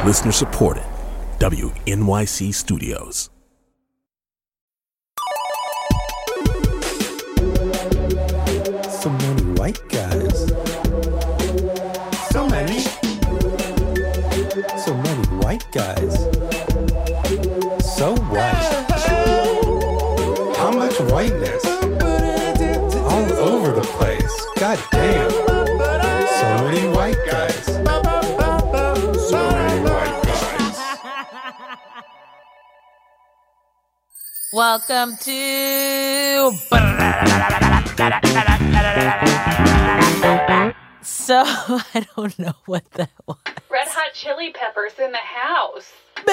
Listener supported. WNYC Studios. So many white guys. So many. So many white guys. So white. How much whiteness? All over the place. God damn. So many white guys. So many white guys. Welcome to... So, I don't know what that was. Red Hot Chili Peppers in the house.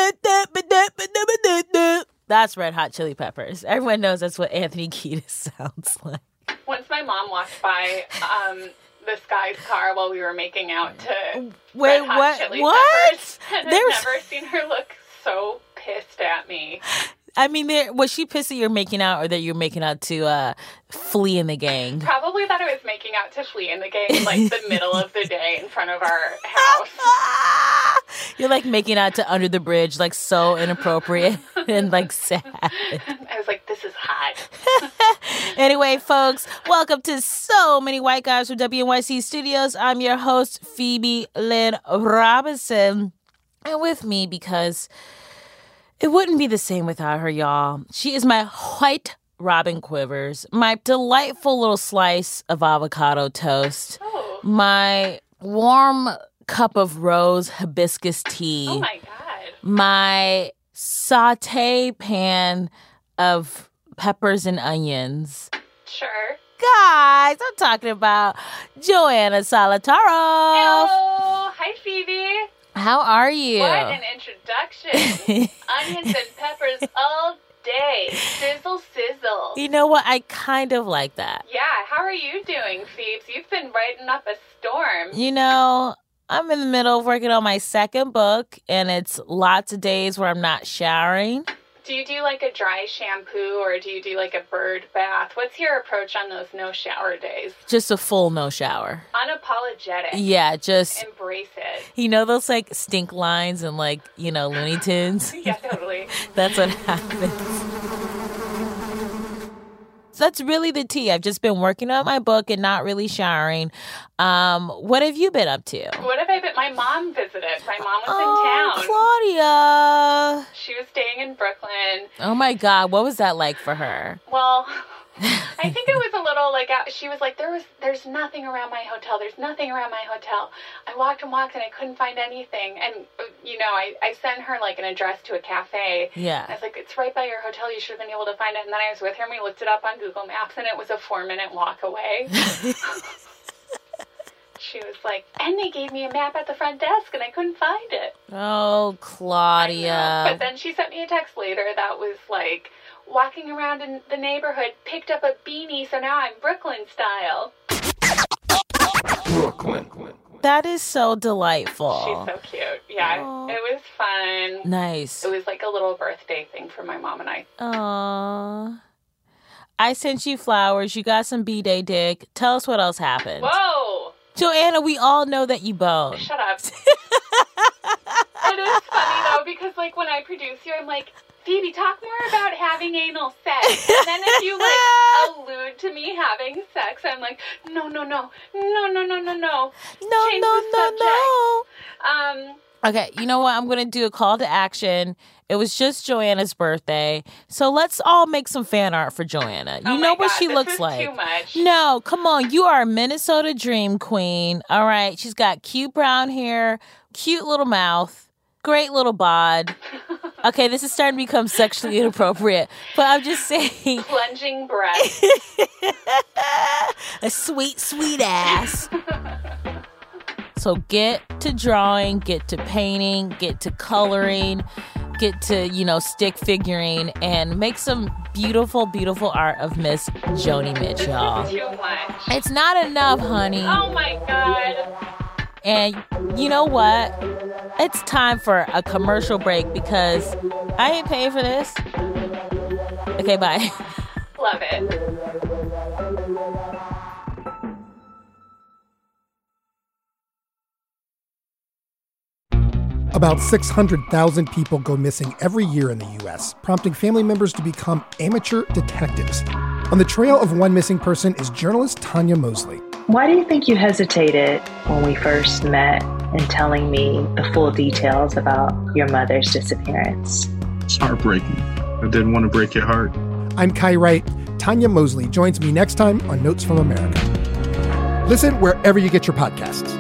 That's Red Hot Chili Peppers. Everyone knows that's what Anthony Kiedis sounds like. Once my mom walked by this guy's car while we were making out to Wait, Red Hot what? Chili What? Peppers, and I've never seen her look so pissed at me. I mean, was she pissed that you're making out or that you're making out to Flea and the Gang? Probably thought I was making out to Flea and the Gang in like the middle of the day in front of our house. You're like making out to Under the Bridge, like so inappropriate and like sad. I was like, this is hot. Anyway, folks, welcome to So Many White Guys from WNYC Studios. I'm your host, Phoebe Lynn Robinson. And with me, because it wouldn't be the same without her, y'all. She is my white Robin Quivers, my delightful little slice of avocado toast, my warm cup of rose hibiscus tea. Oh my God. My saute pan of peppers and onions. Sure. Guys, I'm talking about Joanna Solotaroff. Hello. Hi, Phoebe. How are you? What an introduction. Onions and peppers all day. Sizzle, sizzle. You know what? I kind of like that. Yeah, how are you doing, Phoebes? You've been writing up a storm. You know, I'm in the middle of working on my second book, and it's lots of days where I'm not showering. Do you do like a dry shampoo or do you do like a bird bath? What's your approach on those no shower days? Just a full no shower. Unapologetic. Yeah, just... Embrace it. You know those like stink lines and like, you know, Looney Tunes? Yeah, totally. That's what happens. So that's really the tea. I've just been working on my book and not really showering. What have you been up to? What have I been? My mom visited. My mom was in town. Claudia. She was staying in Brooklyn. Oh my God. What was that like for her? Well, I think it was a little like, she was like, there's nothing around my hotel. There's nothing around my hotel. I walked and walked and I couldn't find anything. And, you know, I sent her like an address to a cafe. Yeah. I was like, it's right by your hotel. You should have been able to find it. And then I was with her and we looked it up on Google Maps and it was a 4-minute walk away. She was like, and they gave me a map at the front desk and I couldn't find it. Oh, Claudia. But then she sent me a text later that was like, walking around in the neighborhood, picked up a beanie, so now I'm Brooklyn style. Brooklyn. That is so delightful. She's so cute. Yeah, Aww. It was fun. Nice. It was like a little birthday thing for my mom and I. Aww. I sent you flowers. You got some B-Day dick. Tell us what else happened. Whoa! Joanna, we all know that you boned. Shut up. It is funny, though, because, like, when I produce you, I'm like, Phoebe, talk more about having anal sex. And then if you, like, allude to me having sex, I'm like, no. Change the subject. Okay, you know what? I'm going to do a call to action. It was just Joanna's birthday. So let's all make some fan art for Joanna. You know what she looks like. Too much. No, come on. You are a Minnesota dream queen. All right. She's got cute brown hair, cute little mouth, great little bod. Okay, this is starting to become sexually inappropriate, but I'm just saying. Plunging breath. A sweet, sweet ass. So get to drawing, get to painting, get to coloring, get to, stick figuring, and make some beautiful, beautiful art of Miss Joni Mitch, y'all. Too much. It's not enough, honey. Oh my God. And you know what? It's time for a commercial break because I ain't paying for this. Okay, bye. Love it. About 600,000 people go missing every year in the U.S., prompting family members to become amateur detectives. On the trail of one missing person is journalist Tanya Mosley. Why do you think you hesitated when we first met in telling me the full details about your mother's disappearance? It's heartbreaking. I didn't want to break your heart. I'm Kai Wright. Tanya Mosley joins me next time on Notes from America. Listen wherever you get your podcasts.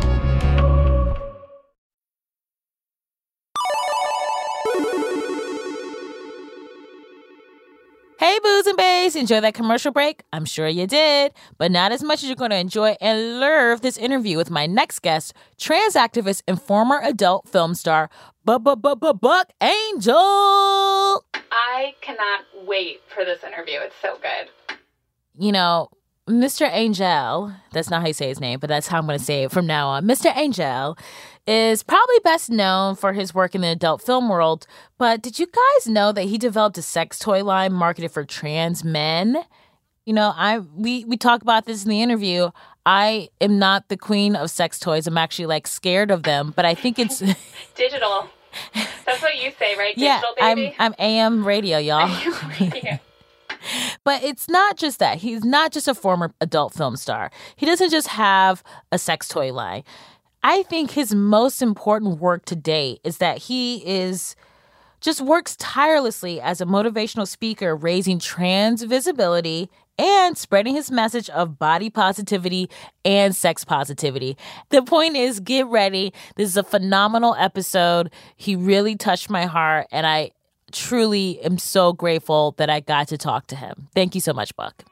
Hey, Booze and Bays, enjoy that commercial break? I'm sure you did, but not as much as you're going to enjoy and love this interview with my next guest, trans activist and former adult film star, Buck Angel. I cannot wait for this interview. It's so good. You know, Mr. Angel, that's not how you say his name, but that's how I'm going to say it from now on. Mr. Angel is probably best known for his work in the adult film world, but did you guys know that he developed a sex toy line marketed for trans men? You know, we talk about this in the interview. I am not the queen of sex toys. I'm actually like scared of them, but I think it's digital. That's what you say, right? Digital, yeah, baby? I'm AM radio, y'all. Yeah. But it's not just that. He's not just a former adult film star. He doesn't just have a sex toy line. I think his most important work to date is that he just works tirelessly as a motivational speaker, raising trans visibility and spreading his message of body positivity and sex positivity. The point is, get ready. This is a phenomenal episode. He really touched my heart, and I truly am so grateful that I got to talk to him. Thank you so much, Buck.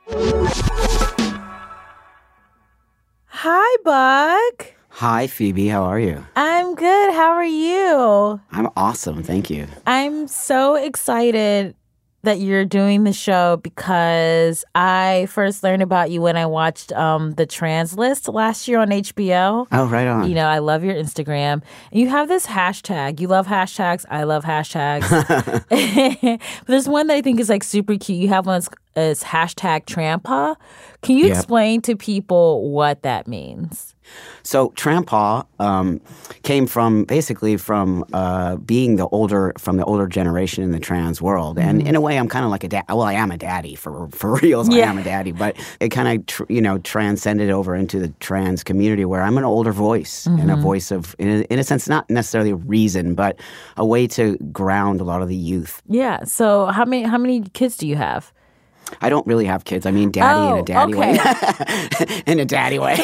Hi, Buck. Hi, Phoebe. How are you? I'm good. How are you? I'm awesome. Thank you. I'm so excited that you're doing the show because I first learned about you when I watched the Trans List last year on HBO. Oh, right on. You know, I love your Instagram. And you have this hashtag. You love hashtags. I love hashtags. But there's one that I think is like super cute. You have one that's hashtag Trampa. Can you explain to people what that means? So Trampa came from basically from being the older generation in the trans world, and in a way, I'm kind of like a dad. Well, I am a daddy for reals. Yeah. I am a daddy, but it kind of transcended over into the trans community where I'm an older voice and a voice of, in a sense, not necessarily a reason, but a way to ground a lot of the youth. Yeah. So how many kids do you have? I don't really have kids. I mean, daddy in a daddy way. In a daddy way.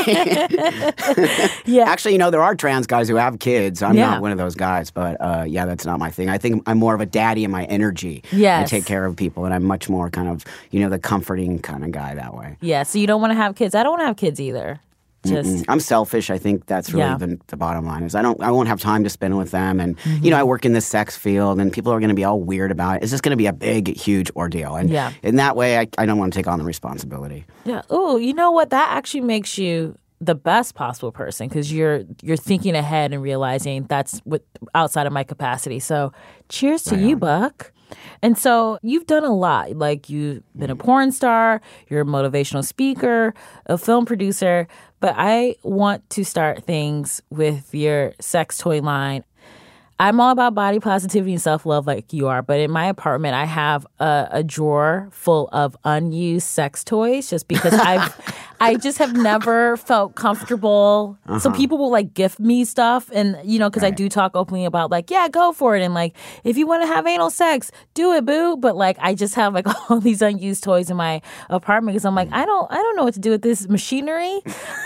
Yeah. Actually, there are trans guys who have kids. I'm not one of those guys, but that's not my thing. I think I'm more of a daddy in my energy. Yes. I take care of people, and I'm much more kind of, the comforting kind of guy that way. Yeah, so you don't want to have kids. I don't want to have kids either. I'm selfish. I think that's really the bottom line is I won't have time to spend with them. And, I work in the sex field and people are going to be all weird about it. It's just going to be a big, huge ordeal. And in that way, I don't want to take on the responsibility. Yeah. Oh, you know what? That actually makes you the best possible person because you're thinking ahead and realizing that's outside of my capacity. So cheers to you, Buck. And so you've done a lot. Like you've been a porn star, you're a motivational speaker, a film producer. But I want to start things with your sex toy line. I'm all about body positivity and self-love like you are, but in my apartment, I have a drawer full of unused sex toys just because I just have never felt comfortable. So people will like gift me stuff and, because I do talk openly about like, yeah, go for it. And like, if you want to have anal sex, do it, boo. But like, I just have like all these unused toys in my apartment because I'm like, I don't know what to do with this machinery.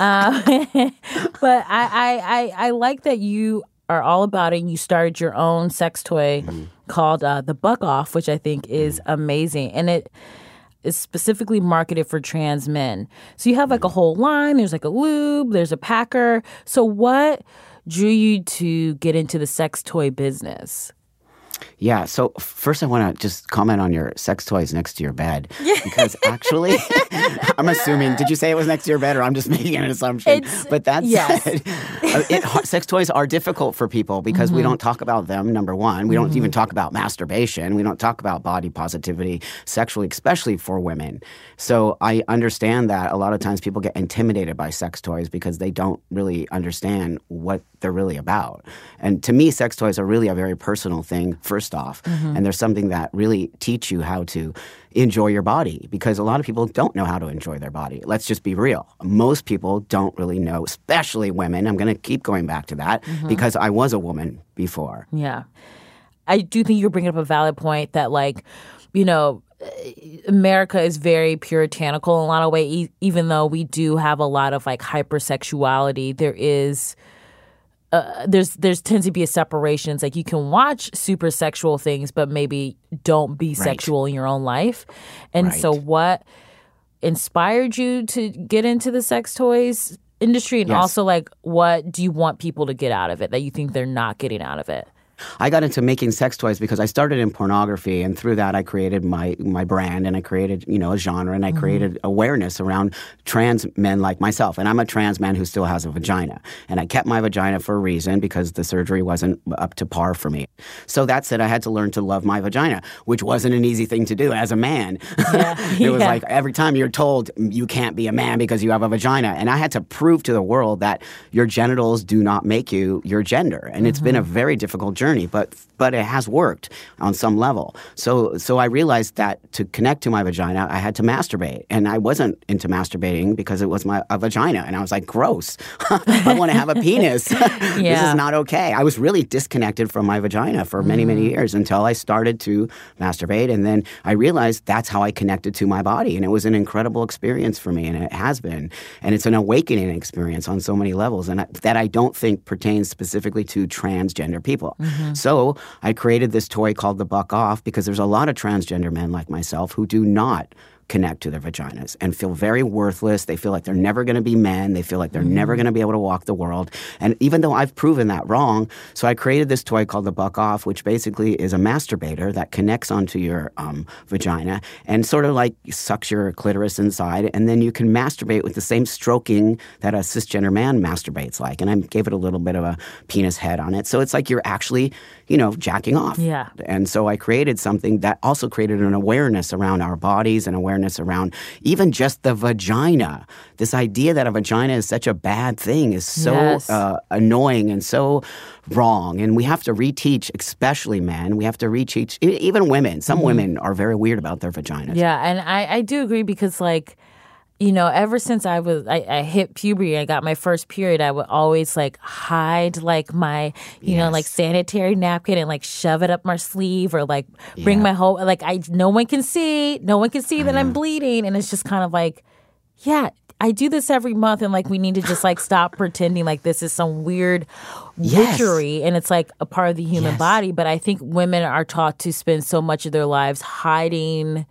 But I like that you are all about it. And you started your own sex toy called the Buck Off, which I think is amazing. And it is specifically marketed for trans men. So you have like a whole line. There's like a lube. There's a packer. So what drew you to get into the sex toy business? Yeah. So first I want to just comment on your sex toys next to your bed. Because actually, I'm assuming, did you say it was next to your bed or I'm just making an assumption? But that's sex toys are difficult for people because we don't talk about them, number one. We don't even talk about masturbation. We don't talk about body positivity sexually, especially for women. So I understand that a lot of times people get intimidated by sex toys because they don't really understand what they're really about. And to me, sex toys are really a very personal thing, first off. And they're something that really teach you how to enjoy your body, because a lot of people don't know how to enjoy their body. Let's just be real. Most people don't really know, especially women. I'm going to keep going back to that because I was a woman before. Yeah. I do think you're bringing up a valid point that, like, you know, America is very puritanical in a lot of ways, even though we do have a lot of like hypersexuality. There is there's tends to be a separation. It's like you can watch super sexual things, but maybe don't be sexual in your own life. And so what inspired you to get into the sex toys industry? And also, like, what do you want people to get out of it that you think they're not getting out of it? I got into making sex toys because I started in pornography, and through that I created my brand, and I created, you know, a genre, and I created awareness around trans men like myself. And I'm a trans man who still has a vagina. And I kept my vagina for a reason, because the surgery wasn't up to par for me. So that said, I had to learn to love my vagina, which wasn't an easy thing to do as a man. It was like every time you're told you can't be a man because you have a vagina. And I had to prove to the world that your genitals do not make you your gender. And it's been a very difficult journey. But it has worked on some level. So I realized that to connect to my vagina, I had to masturbate. And I wasn't into masturbating because it was a vagina. And I was like, gross. I want to have a penis. This is not okay. I was really disconnected from my vagina for many, many years until I started to masturbate. And then I realized that's how I connected to my body. And it was an incredible experience for me. And it has been. And it's an awakening experience on so many levels. And that I don't think pertains specifically to transgender people. So I created this toy called the Buck Off because there's a lot of transgender men like myself who do not connect to their vaginas and feel very worthless. They feel like they're never going to be men. They feel like they're never going to be able to walk the world. And even though I've proven that wrong, so I created this toy called the Buck Off, which basically is a masturbator that connects onto your vagina and sort of like sucks your clitoris inside. And then you can masturbate with the same stroking that a cisgender man masturbates like. And I gave it a little bit of a penis head on it. So it's like you're actually, you know, jacking off. Yeah. And so I created something that also created an awareness around our bodies and awareness around even just the vagina. This idea that a vagina is such a bad thing is so annoying and so wrong. And we have to reteach, especially men, we have to reteach, even women. Some women are very weird about their vaginas. Yeah, and I do agree because, like, you know, ever since I hit puberty, I got my first period, I would always like hide like my, you know, like sanitary napkin and like shove it up my sleeve or like bring my whole, like no one can see that I'm bleeding. And it's just kind of like, I do this every month and like we need to just like stop pretending like this is some weird witchery and it's like a part of the human body. But I think women are taught to spend so much of their lives hiding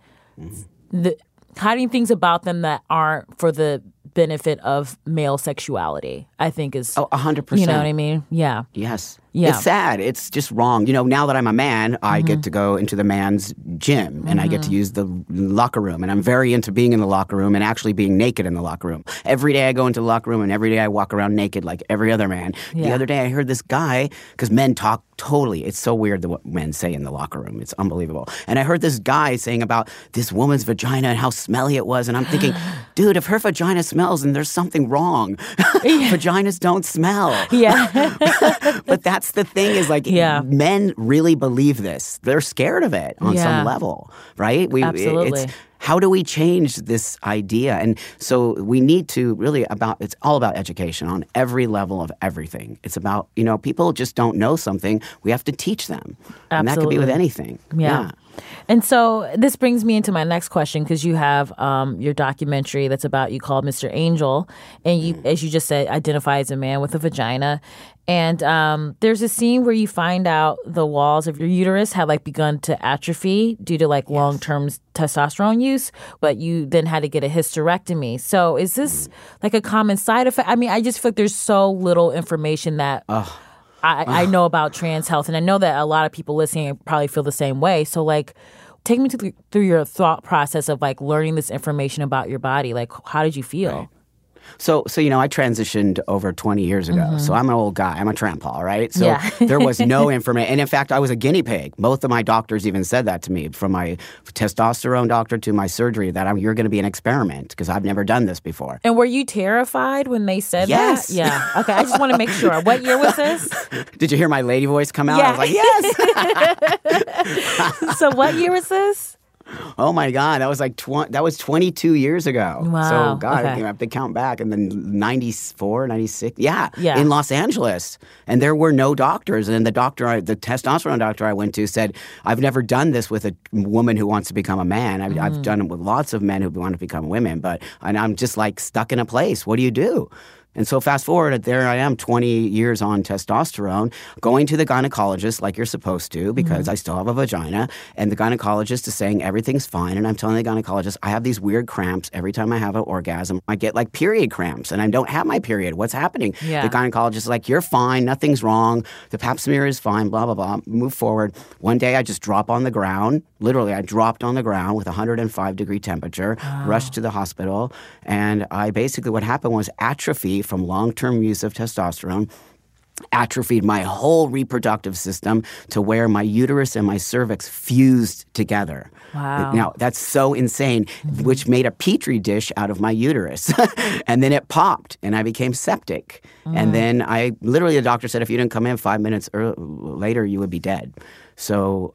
things about them that aren't for the benefit of male sexuality, I think is 100%. You know what I mean? Yeah. Yes. Yeah. It's sad. It's just wrong. You know, now that I'm a man, I get to go into the man's gym and I get to use the locker room. And I'm very into being in the locker room and actually being naked in the locker room. Every day I go into the locker room and every day I walk around naked like every other man. Yeah. The other day I heard this guy, because men talk totally. It's so weird what men say in the locker room. It's unbelievable. And I heard this guy saying about this woman's vagina and how smelly it was. And I'm thinking, dude, if her vagina smells, then there's something wrong. Vaginas don't smell. Yeah. But that's the thing is like men really believe this. They're scared of it on some level, right? Absolutely. How do we change this idea? And so we need to really it's all about education on every level of everything. It's about, you know, people just don't know something. We have to teach them. Absolutely. And that could be with anything. Yeah. And so this brings me into my next question because you have your documentary that's about, you call Mr. Angel, and you, as you just said, identify as a man with a vagina. And there's a scene where you find out the walls of your uterus have like begun to atrophy due to like long-term testosterone use, but you then had to get a hysterectomy. So is this like a common side effect? I mean, I just feel like there's so little information that I know about trans health, and I know that a lot of people listening probably feel the same way. So like, take me through your thought process of like learning this information about your body. Like, how did you feel? So I transitioned over 20 years ago. So I'm an old guy. I'm a trampa, right? So Yeah. there was no information. And in fact, I was a guinea pig. Both of my doctors even said that to me, from my testosterone doctor to my surgery, that you're going to be an experiment because I've never done this before. And were you terrified when they said Yes. that? Yeah. Okay, I just want to make sure. What year was this? Did you hear my lady voice come out? Yeah. I was like, yes. So what year was this? Oh my God, that was like 22 years ago. Wow, So God, okay. I have to count back. And then 94, 96, Yeah. in Los Angeles. And there were no doctors. And the testosterone doctor I went to said, I've never done this with a woman who wants to become a man. I've done it with lots of men who want to become women, and I'm just like stuck in a place. What do you do? And so fast forward, there I am 20 years on testosterone, going to the gynecologist like you're supposed to because I still have a vagina. And the gynecologist is saying everything's fine. And I'm telling the gynecologist, I have these weird cramps every time I have an orgasm. I get like period cramps and I don't have my period. What's happening? Yeah. The gynecologist is like, you're fine. Nothing's wrong. The pap smear is fine, blah, blah, blah. Move forward. One day I just drop on the ground. Literally, I dropped on the ground with 105-degree temperature, rushed to the hospital. And what happened was atrophy from long-term use of testosterone atrophied my whole reproductive system to where my uterus and my cervix fused together. Wow. Now, that's so insane, which made a petri dish out of my uterus. And then it popped, and I became septic. And then the doctor said, if you didn't come in 5 minutes later, you would be dead. So,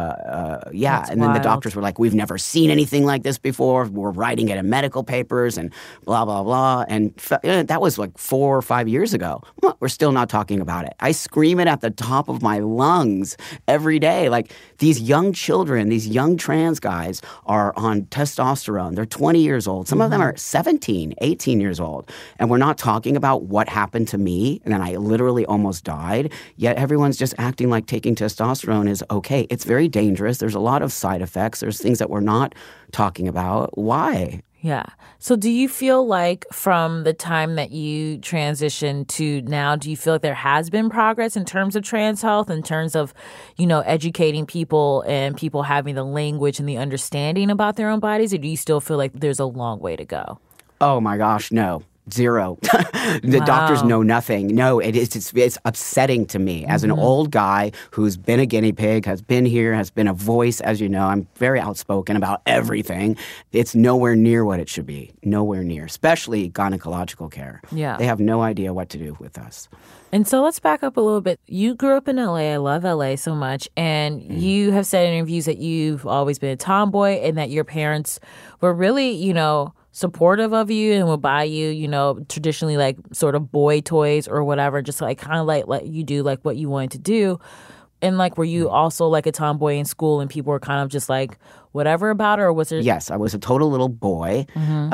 That's and then the wild. doctors were like, we've never seen anything like this before. We're writing it in medical papers and blah, blah, blah. And that was like 4 or 5 years ago. We're still not talking about it. I scream it at the top of my lungs every day. Like, these young children, these young trans guys are on testosterone. They're 20 years old. Some of them are 17, 18 years old. And we're not talking about what happened to me and then I literally almost died. Yet everyone's just acting like taking testosterone is okay. It's very dangerous. There's a lot of side effects. There's things that we're not talking about. Why? Yeah. So do you feel like from the time that you transitioned to now, do you feel like there has been progress in terms of trans health, in terms of, educating people and people having the language and the understanding about their own bodies? Or do you still feel like there's a long way to go? Oh my gosh, no. Zero. The doctors know nothing. No, it's upsetting to me as an old guy who's been a guinea pig, has been here, has been a voice. As you know, I'm very outspoken about everything. It's nowhere near what it should be. Nowhere near, especially gynecological care. Yeah. They have no idea what to do with us. And so let's back up a little bit. You grew up in LA. I love LA so much. And you have said in interviews that you've always been a tomboy and that your parents were really, supportive of you and would buy you, traditionally like sort of boy toys or whatever, just like kind of like let you do like what you wanted to do. And like, were you also like a tomboy in school and people were kind of just like whatever about it, or was there? Yes, I was a total little boy.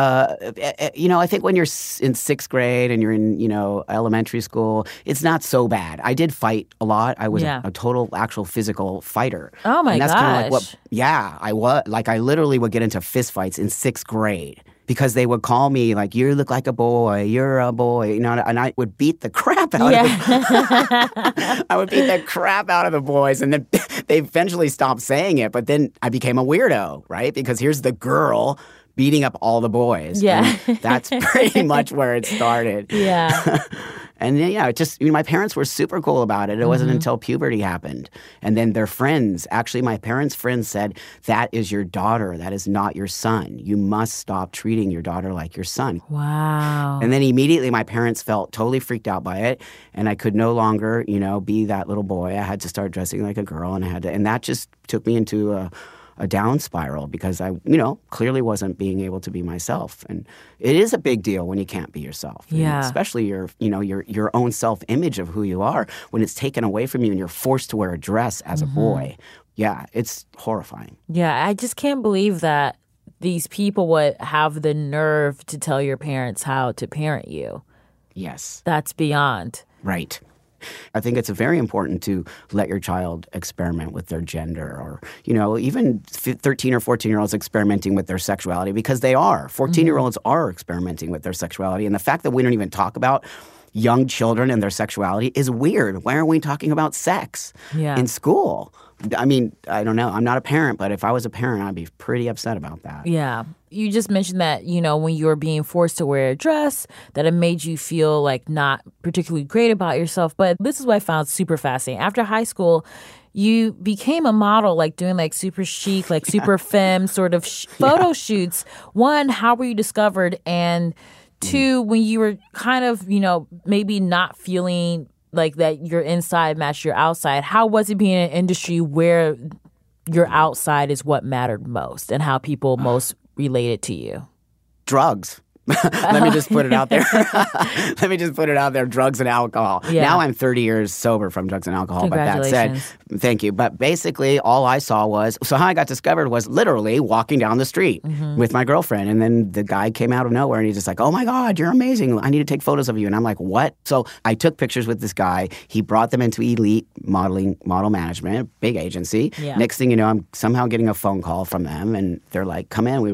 I think when you're in sixth grade and you're in, elementary school, it's not so bad. I did fight a lot. I was a total actual physical fighter. Oh my and that's gosh. kind of like I was. Like, I literally would get into fist fights in sixth grade. Because they would call me like, you look like a boy, you're a boy, and I would beat the crap out of them. I would beat the crap out of the boys, and then they eventually stopped saying it, but then I became a weirdo, right? Because here's the girl beating up all the boys. Yeah. And that's pretty much where it started. Yeah. And then, my parents were super cool about it. It wasn't until puberty happened. And then their friends, actually my parents' friends said, that is your daughter. That is not your son. You must stop treating your daughter like your son. Wow. And then immediately my parents felt totally freaked out by it. And I could no longer, be that little boy. I had to start dressing like a girl. And that just took me into a down spiral because I, clearly wasn't being able to be myself. And it is a big deal when you can't be yourself. Yeah. And especially your own self-image of who you are when it's taken away from you and you're forced to wear a dress as a boy. Yeah, it's horrifying. Yeah, I just can't believe that these people would have the nerve to tell your parents how to parent you. Yes. That's beyond. Right. I think it's very important to let your child experiment with their gender or, even 13 or 14-year-olds experimenting with their sexuality because they are. 14-year-olds are experimenting with their sexuality. And the fact that we don't even talk about young children and their sexuality is weird. Why aren't we talking about sex in school? I mean, I don't know. I'm not a parent, but if I was a parent, I'd be pretty upset about that. Yeah. You just mentioned that, when you were being forced to wear a dress, that it made you feel like not particularly great about yourself. But this is what I found super fascinating. After high school, you became a model, like doing like super chic, like super femme sort of photo shoots. One, how were you discovered? And two, when you were kind of, maybe not feeling like that your inside matched your outside, how was it being in an industry where your outside is what mattered most and how people most related to you? Drugs. Let me just put it out there. Drugs and alcohol. Yeah. Now I'm 30 years sober from drugs and alcohol. But that said, thank you. But basically, all I saw was, so how I got discovered was literally walking down the street with my girlfriend. And then the guy came out of nowhere and he's just like, oh my God, you're amazing. I need to take photos of you. And I'm like, what? So I took pictures with this guy. He brought them into Elite Model Management, big agency. Yeah. Next thing you know, I'm somehow getting a phone call from them. And they're like, come in, we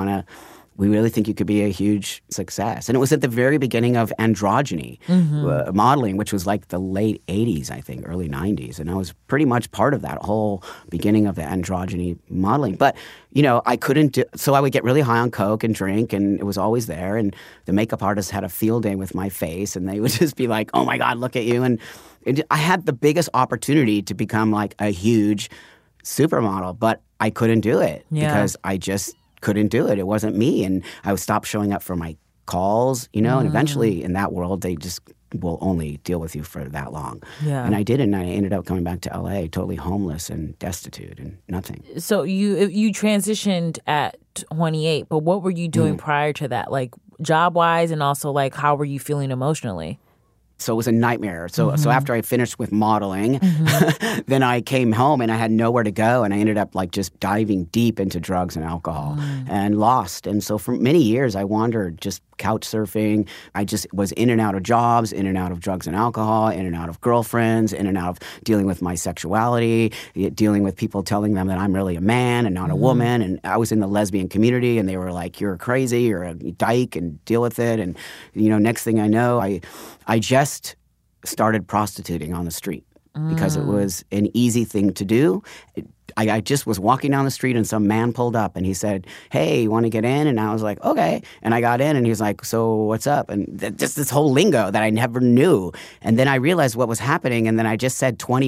really think you could be a huge success. And it was at the very beginning of androgyny modeling, which was like the late 80s, I think, early 90s. And I was pretty much part of that whole beginning of the androgyny modeling. But, I couldn't so I would get really high on coke and drink, and it was always there. And the makeup artists had a field day with my face, and they would just be like, oh my God, look at you. And I had the biggest opportunity to become like a huge supermodel, but I couldn't do it because I just couldn't do it. It wasn't me. And I would stop showing up for my calls, and eventually in that world, they just will only deal with you for that long. Yeah. And I didn't. I ended up coming back to LA totally homeless and destitute and nothing. So you transitioned at 28, but what were you doing prior to that? Like job-wise, and also like how were you feeling emotionally? So it was a nightmare. So after I finished with modeling, then I came home and I had nowhere to go. And I ended up like just diving deep into drugs and alcohol and lost. And so for many years, I wandered just couch surfing. I just was in and out of jobs, in and out of drugs and alcohol, in and out of girlfriends, in and out of dealing with my sexuality, dealing with people telling them that I'm really a man and not a woman. And I was in the lesbian community and they were like, you're crazy, you're a dyke and deal with it. And, next thing I know, I just started prostituting on the street because it was an easy thing to do. I just was walking down the street and some man pulled up and he said, hey, you want to get in? And I was like, okay. And I got in and he was like, so what's up? And just this whole lingo that I never knew. And then I realized what was happening and then I just said $20.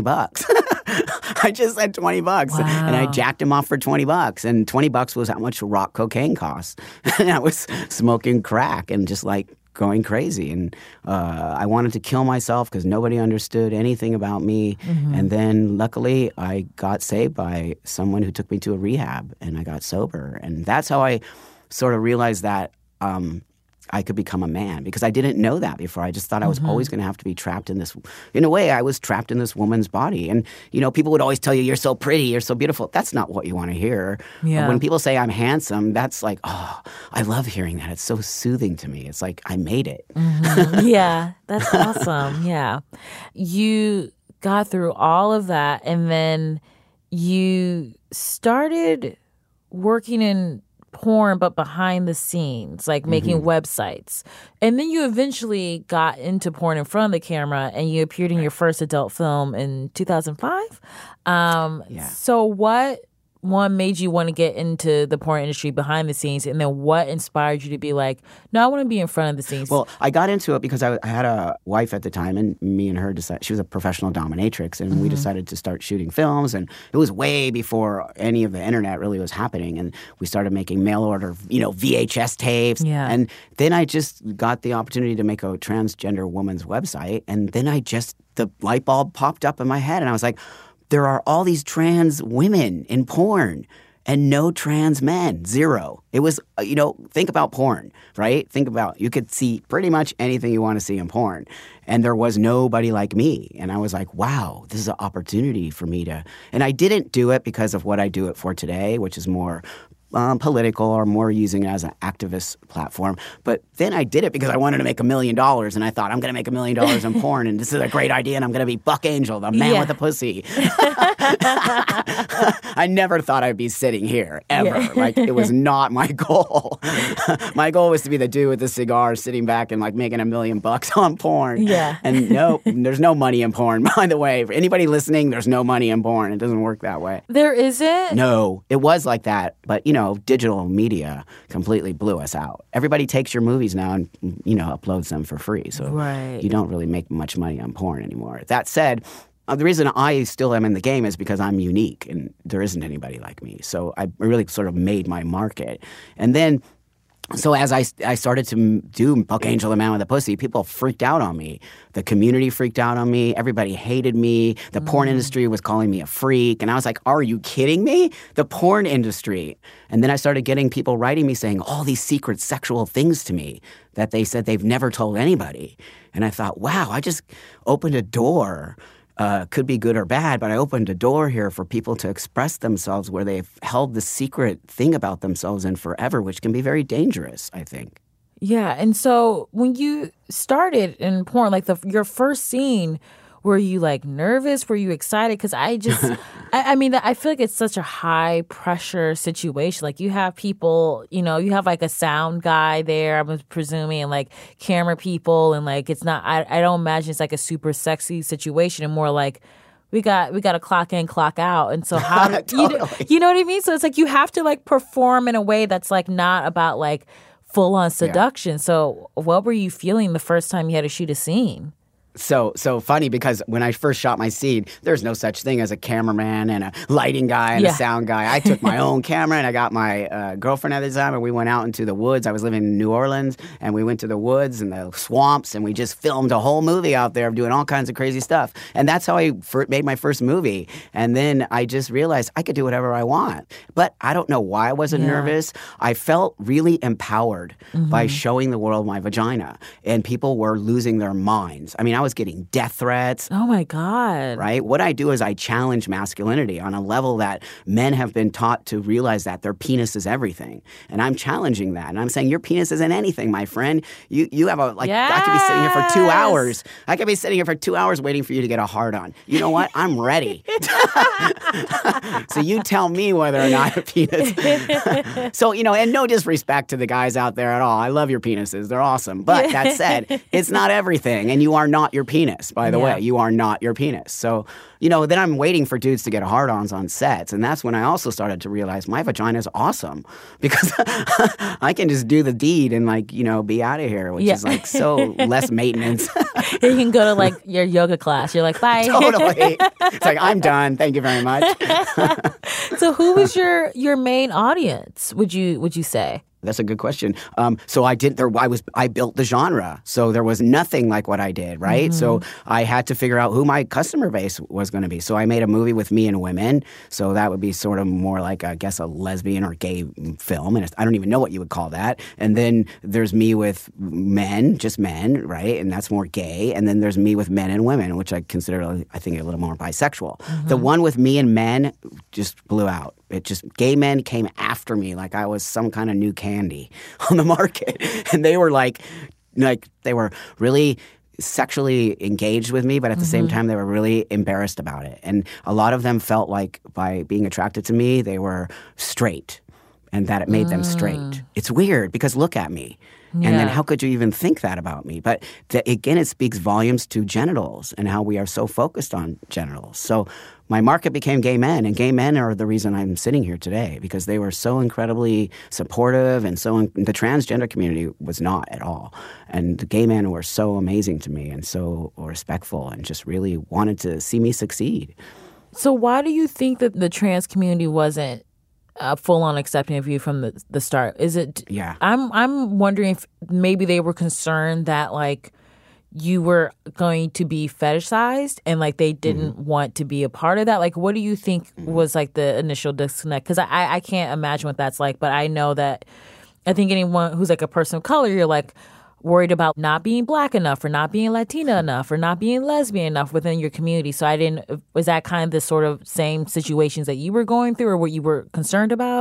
I just said $20 and I jacked him off for $20. And $20 was how much rock cocaine costs. And I was smoking crack and just like going crazy. And I wanted to kill myself because nobody understood anything about me. And then luckily I got saved by someone who took me to a rehab and I got sober. And that's how I sort of realized that I could become a man because I didn't know that before. I just thought I was always going to have to be trapped in this. In a way, I was trapped in this woman's body. And, people would always tell you, you're so pretty, you're so beautiful. That's not what you want to hear. Yeah. When people say I'm handsome, that's like, oh, I love hearing that. It's so soothing to me. It's like, I made it. Yeah, that's awesome. Yeah. You got through all of that and then you started working in porn, but behind the scenes, like making websites. And then you eventually got into porn in front of the camera and you appeared in your first adult film in 2005. So what made you want to get into the porn industry behind the scenes? And then what inspired you to be like, no, I want to be in front of the scenes? Well, I got into it because I had a wife at the time and me and her decided, she was a professional dominatrix and we decided to start shooting films. And it was way before any of the internet really was happening. And we started making mail order, VHS tapes. Yeah. And then I just got the opportunity to make a transgender woman's website. And then the light bulb popped up in my head and I was like, there are all these trans women in porn and no trans men, zero. It was, think about porn, right? Think about, you could see pretty much anything you want to see in porn. And there was nobody like me. And I was like, wow, this is an opportunity for me to, and I didn't do it because of what I do it for today, which is more political or more using it as an activist platform. But then I did it because I wanted to make $1 million, and I thought I'm going to make $1 million in porn, and this is a great idea, and I'm going to be Buck Angel, the man with the pussy. I never thought I'd be sitting here ever. Like, it was not my goal. My goal was to be the dude with the cigar sitting back and like making $1 million on porn. Yeah. And no, there's no money in porn, by the way. For anybody listening, there's no money in porn. It doesn't work that way. There isn't? No, it was like that. But, digital media completely blew us out. Everybody takes your movies now and, uploads them for free. So you don't really make much money on porn anymore. That said, the reason I still am in the game is because I'm unique and there isn't anybody like me. So I really sort of made my market. And then, so as I started to do Buck Angel, the man with the pussy, people freaked out on me. The community freaked out on me. Everybody hated me. The porn industry was calling me a freak. And I was like, are you kidding me? The porn industry. And then I started getting people writing me saying all these secret sexual things to me that they said they've never told anybody. And I thought, wow, I just opened a door. Could be good or bad, but I opened a door here for people to express themselves where they've held the secret thing about themselves in forever, which can be very dangerous, I think. Yeah, and so when you started in porn, like your first scene, were you like nervous? Were you excited? Because I feel like it's such a high pressure situation. Like you have people, you have like a sound guy there, I'm presuming, and like camera people, and like it's not. I don't imagine it's like a super sexy situation, and more like we got to clock in, clock out. And so how totally. you know what I mean? So it's like you have to like perform in a way that's like not about like full on seduction. Yeah. So what were you feeling the first time you had to shoot a scene? So funny because when I first shot my scene, there's no such thing as a cameraman and a lighting guy and a sound guy. I took my own camera and I got my girlfriend at the time, and we went out into the woods. I was living in New Orleans, and we went to the woods and the swamps, and we just filmed a whole movie out there doing all kinds of crazy stuff. And that's how I made my first movie. And then I just realized I could do whatever I want. But I don't know why I wasn't nervous. I felt really empowered by showing the world my vagina, and people were losing their minds. I mean, I was getting death threats. Oh my God. Right? What I do is I challenge masculinity on a level that men have been taught to realize that their penis is everything. And I'm challenging that. And I'm saying your penis isn't anything, my friend. You have I could be sitting here for 2 hours. I could be sitting here for 2 hours waiting for you to get a hard on. You know what? I'm ready. So you tell me whether or not a penis. So, and no disrespect to the guys out there at all. I love your penises. They're awesome. But that said, it's not everything. And you are not your penis, by the way. You are not your penis. So, then I'm waiting for dudes to get hard-ons on sets. And that's when I also started to realize my vagina is awesome because I can just do the deed and, be out of here, which is, so less maintenance. You can go to, your yoga class. You're like, bye. Totally. It's like, I'm done. Thank you very much. So who was your main audience, would you say? That's a good question. So I built the genre. So there was nothing like what I did, right? So I had to figure out who my customer base was going to be. So I made a movie with me and women. So that would be sort of more like, I guess, a lesbian or gay film. And I don't even know what you would call that. And then there's me with men, just men, right? And that's more gay. And then there's me with men and women, which I consider, I think, a little more bisexual. The one with me and men just blew out. Gay men came after me like I was some kind of new candy on the market. And they were they were really sexually engaged with me, but at the same time, they were really embarrassed about it. And a lot of them felt like by being attracted to me, they were straight and that it made them straight. It's weird because look at me. Yeah. And then how could you even think that about me? But again, it speaks volumes to genitals and how we are so focused on genitals. So my market became gay men, and gay men are the reason I'm sitting here today because they were so incredibly supportive, and the transgender community was not at all. And the gay men were so amazing to me and so respectful and just really wanted to see me succeed. So why do you think that the trans community wasn't full-on accepting of you from the start? Is it? Yeah. I'm wondering if maybe they were concerned that you were going to be fetishized and they didn't want to be a part of that. What do you think was the initial disconnect? Because I can't imagine what that's like, but I know that I think anyone who's a person of color, you're worried about not being Black enough or not being Latina enough or not being lesbian enough within your community. So was that kind of the sort of same situations that you were going through or what you were concerned about?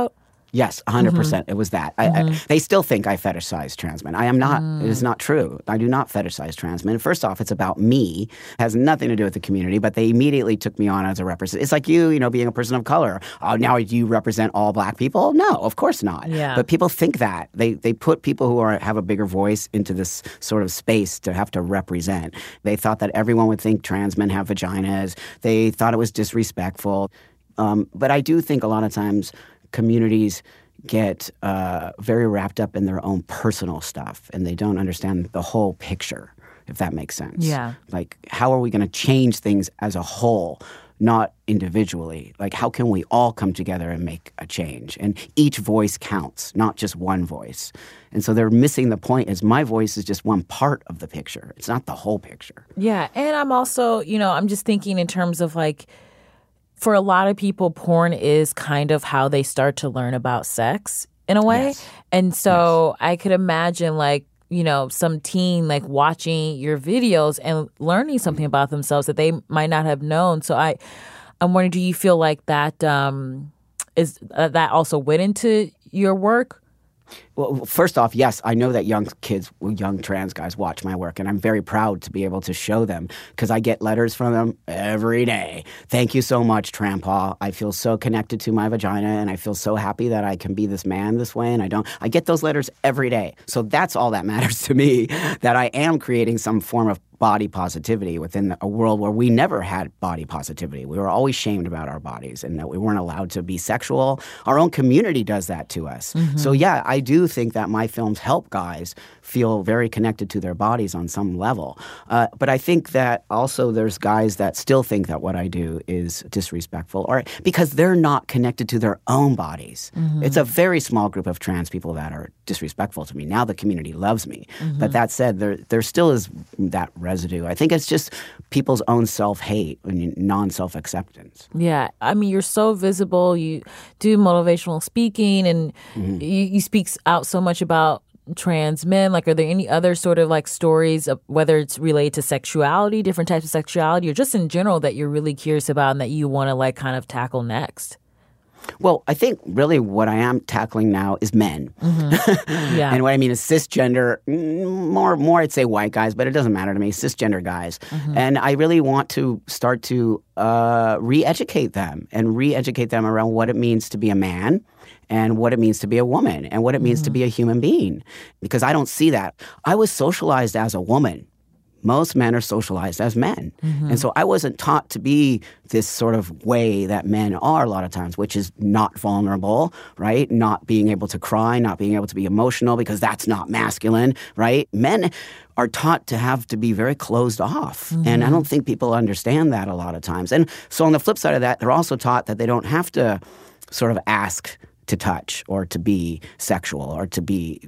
Yes, 100%. It was that. They still think I fetishize trans men. I am not. It is not true. I do not fetishize trans men. First off, it's about me. It has nothing to do with the community, but they immediately took me on as a representative. It's like you know, being a person of color. Oh, now do you represent all black people? No, of course not. Yeah. But people think that. They put people who have a bigger voice into this sort of space to have to represent. They thought that everyone would think trans men have vaginas. They thought it was disrespectful. But I do think a lot of times communities get very wrapped up in their own personal stuff, and they don't understand the whole picture, if that makes sense. Yeah. Like, how are we going to change things as a whole, not individually? Like, how can we all come together and make a change? And each voice counts, not just one voice. And so they're missing the point, is my voice is just one part of the picture. It's not the whole picture. Yeah, and I'm also, I'm just thinking in terms of like, for a lot of people, porn is kind of how they start to learn about sex in a way. Yes. And so I could imagine like, some teen like watching your videos and learning something about themselves that they might not have known. So I'm wondering, do you feel like that is that also went into your work? Well, first off, yes, I know that young trans guys watch my work, and I'm very proud to be able to show them because I get letters from them every day. Thank you so much, Trampa. I feel so connected to my vagina, and I feel so happy that I can be this man this way, and I get those letters every day. So that's all that matters to me, that I am creating some form of body positivity within a world where we never had body positivity. We were always shamed about our bodies and that we weren't allowed to be sexual. Our own community does that to us. Mm-hmm. So yeah, I do think that my films help guys feel very connected to their bodies on some level. But I think that also there's guys that still think that what I do is disrespectful, or because they're not connected to their own bodies. Mm-hmm. It's a very small group of trans people that are disrespectful to me. Now the community loves me. Mm-hmm. But that said, there still is that residue. I think it's just people's own self-hate and non-self-acceptance. Yeah. I mean, you're so visible. You do motivational speaking, and mm-hmm. you speak out so much about trans men. Like, are there any other sort of like stories of whether it's related to sexuality, different types of sexuality, or just in general that you're really curious about and that you want to like kind of tackle next? Well, I think really what I am tackling now is men. Mm-hmm. Yeah. And what I mean is cisgender, more I'd say white guys, but it doesn't matter to me, cisgender guys. Mm-hmm. And I really want to start to re-educate them around what it means to be a man and what it means to be a woman and what it means mm-hmm. to be a human being. Because I don't see that. I was socialized as a woman. Most men are socialized as men. Mm-hmm. And so I wasn't taught to be this sort of way that men are a lot of times, which is not vulnerable, right? Not being able to cry, not being able to be emotional because that's not masculine, right? Men are taught to have to be very closed off. Mm-hmm. And I don't think people understand that a lot of times. And so on the flip side of that, they're also taught that they don't have to sort of ask to touch or to be sexual or to be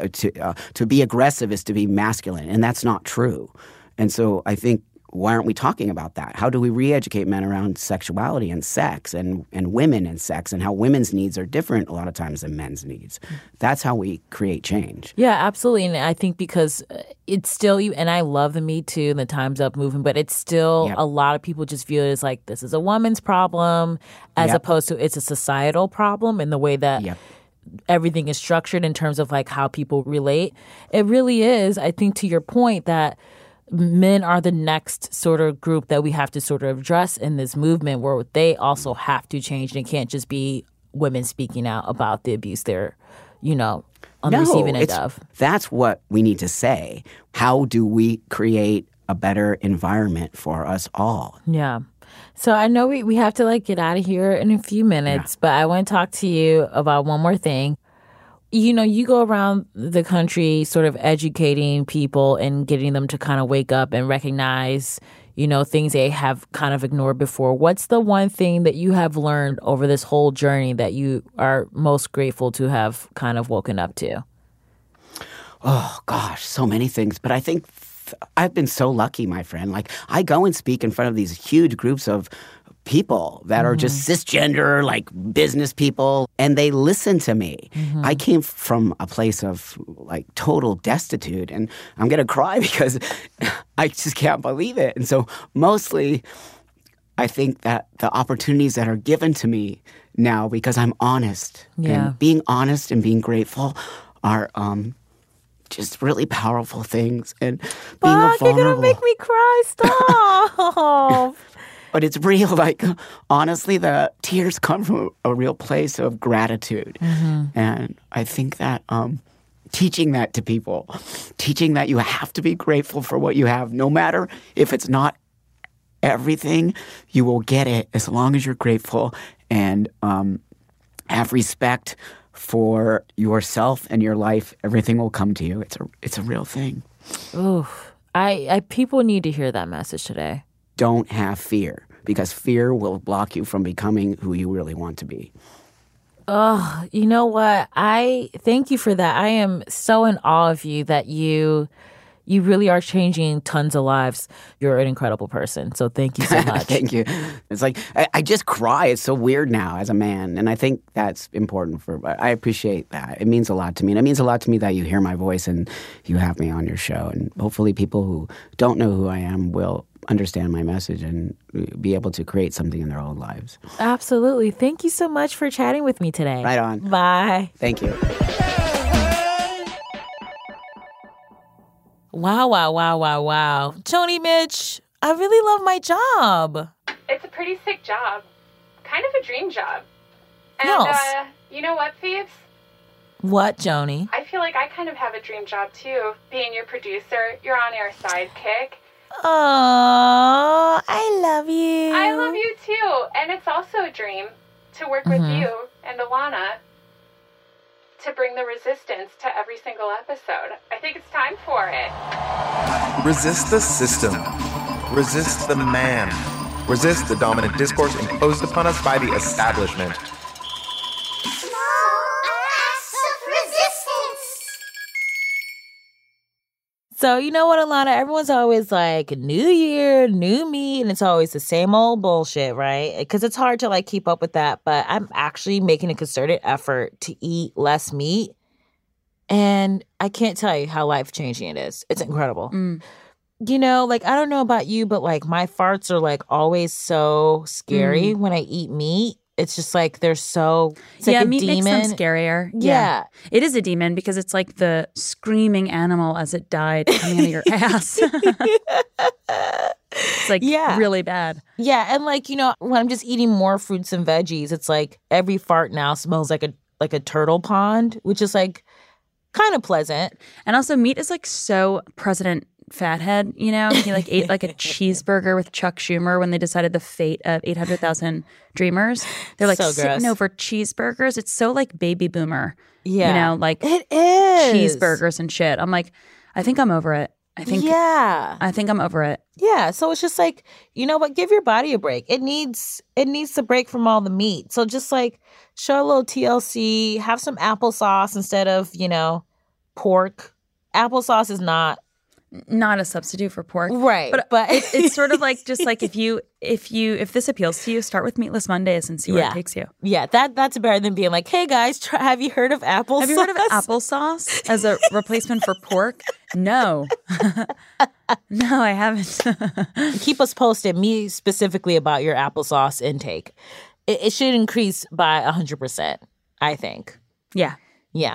aggressive is to be masculine, and that's not true. And so I think, why aren't we talking about that? How do we re-educate men around sexuality and sex and women and sex and how women's needs are different a lot of times than men's needs? That's how we create change. Yeah, absolutely. And I think because it's still, and I love the Me Too and the Time's Up movement, but it's still a lot of people just view it as like this is a woman's problem as opposed to it's a societal problem in the way that everything is structured in terms of like how people relate. It really is, I think, to your point that men are the next sort of group that we have to sort of address in this movement where they also have to change. And it can't just be women speaking out about the abuse they're, on the receiving end of. That's what we need to say. How do we create a better environment for us all? Yeah. So I know we have to like get out of here in a few minutes, but I want to talk to you about one more thing. You go around the country sort of educating people and getting them to kind of wake up and recognize, things they have kind of ignored before. What's the one thing that you have learned over this whole journey that you are most grateful to have kind of woken up to? Oh, gosh, so many things. But I think I've been so lucky, my friend. Like, I go and speak in front of these huge groups of people that are just cisgender, like business people, and they listen to me. Mm-hmm. I came from a place of like total destitute, and I'm going to cry because I just can't believe it. And so mostly I think that the opportunities that are given to me now because I'm honest. Yeah. And being honest and being grateful are just really powerful things. And being Fuck, you're vulnerable. gonna make me cry. Stop. But it's real. Like, honestly, the tears come from a real place of gratitude. And I think that teaching that to people, teaching that you have to be grateful for what you have, no matter if it's not everything, you will get it as long as you're grateful and have respect for yourself and your life. Everything will come to you. It's a real thing. Oof. I people need to hear that message today. Don't have fear, because fear will block you from becoming who you really want to be. Oh, you know what? I thank you for that. I am so in awe of you that you really are changing tons of lives. You're an incredible person. So thank you so much. Thank you. It's like, I just cry. It's so weird now as a man. And I think that's important I appreciate that. It means a lot to me. And it means a lot to me that you hear my voice and you have me on your show. And hopefully people who don't know who I am will understand my message and be able to create something in their own lives. Absolutely. Thank you so much for chatting with me today. Right on. Bye. Thank you. Wow. Joni Mitch, I really love my job. It's a pretty sick job. Kind of a dream job. And, Yes. You know what, Phoebes? What, Joni? I feel like I kind of have a dream job, too. Being your producer, your on-air sidekick. Oh, I love you. I love you, too. And it's also a dream to work with you and Alana to bring the resistance to every single episode. I think it's time for it. Resist the system. Resist the man. Resist the dominant discourse imposed upon us by the establishment. So, you know what, Alana? Everyone's always like, new year, new me, and it's always the same old bullshit, right? Because it's hard to, like, keep up with that. But I'm actually making a concerted effort to eat less meat. And I can't tell you how life-changing it is. It's incredible. You know, like, I don't know about you, but, like, my farts are, like, always so scary when I eat meat. It's just like they're so it's like a meat demon. makes them scarier. Yeah. It is a demon because it's like the screaming animal as it died coming out of your ass. It's like really bad. Yeah, and like, you know, when I'm just eating more fruits and veggies, it's like every fart now smells like a turtle pond, which is like kind of pleasant. And also meat is like so President Fathead, you know? He like ate like a cheeseburger with Chuck Schumer when they decided the fate of 800,000 Dreamers. They're like So sitting gross. over cheeseburgers. It's so like baby boomer. Yeah. You know, like It is. cheeseburgers and shit. I'm like, I think I'm over it. I think I'm over it. Yeah, so it's just like, you know what, give your body a break. It needs to break from all the meat. So just like show a little TLC, have some applesauce instead of, you know, pork. Applesauce is not a substitute for pork. right, But it's sort of like just like if this appeals to you, start with Meatless Mondays and see where it takes you. Yeah, that's better than being like, hey guys, have you heard of applesauce? Have you heard of applesauce as a replacement for pork? No. No, I haven't. Keep us posted, me specifically, about your applesauce intake. It should increase by 100%, I think. Yeah. Yeah.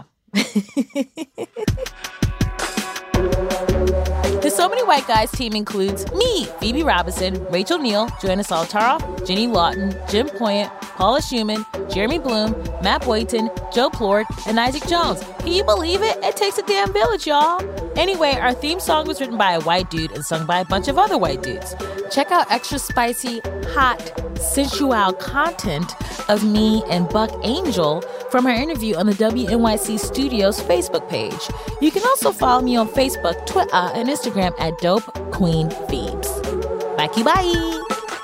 The So Many White Guys team includes me, Phoebe Robinson, Rachel Neal, Joanna Salataroff, Jenny Lawton, Jim Poyant, Paula Schumann, Jeremy Bloom, Matt Boyton, Joe Plord, and Isaac Jones. Can you believe it? It takes a damn village, y'all. Anyway, our theme song was written by a white dude and sung by a bunch of other white dudes. Check out extra spicy, hot, sensual content of me and Buck Angel from our interview on the WNYC Studios Facebook page. You can also follow me on Facebook, Twitter, and Instagram at Dope Queen Phoebes. Bye.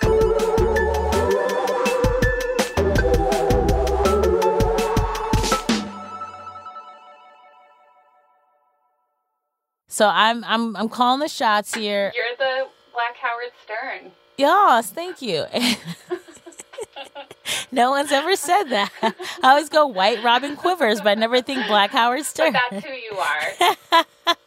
So I'm calling the shots here. You're the Black Howard Stern. Yes, thank you. No one's ever said that. I always go White Robin Quivers, but I never think Black Howard Stern. But that's who you are.